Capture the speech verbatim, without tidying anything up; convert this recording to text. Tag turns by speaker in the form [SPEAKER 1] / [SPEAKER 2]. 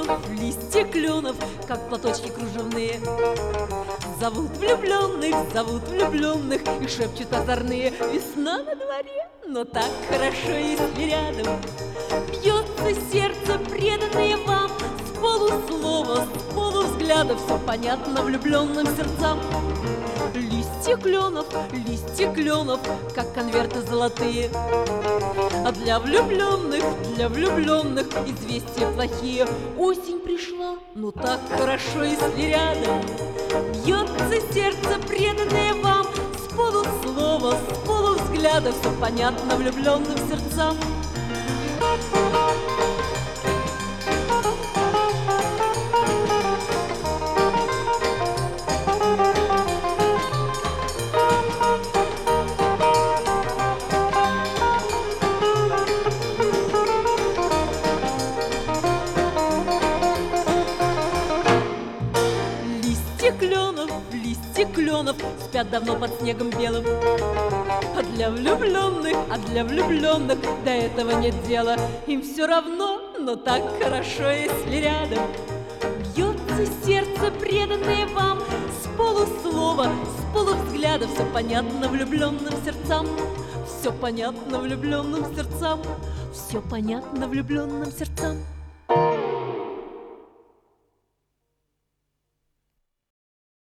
[SPEAKER 1] листья кленов, как платочки кружевные. Зовут влюбленных, зовут влюбленных, и шепчут озорные: весна на дворе, но так хорошо, если рядом. Бьется сердце, преданное вам, с полуслова, с полувзгляда. Все понятно влюбленным сердцам. Листья кленов, листья кленов, как конверты золотые. А для влюбленных, для влюбленных известия плохие. Осень пришла, но так хорошо, если рядом. Бьется сердце, преданное вам, с полуслова, с полувзгляда. Все понятно влюбленным сердцам. Листья кленов, листья кленов спят давно под снегом белым. А для влюбленных, а для влюбленных до этого нет дела. Им все равно, но так хорошо, если рядом. Бьется сердце, преданное вам, с полуслова, с полувзгляда. Все понятно влюбленным сердцам. Все понятно влюбленным сердцам. Все понятно влюбленным сердцам.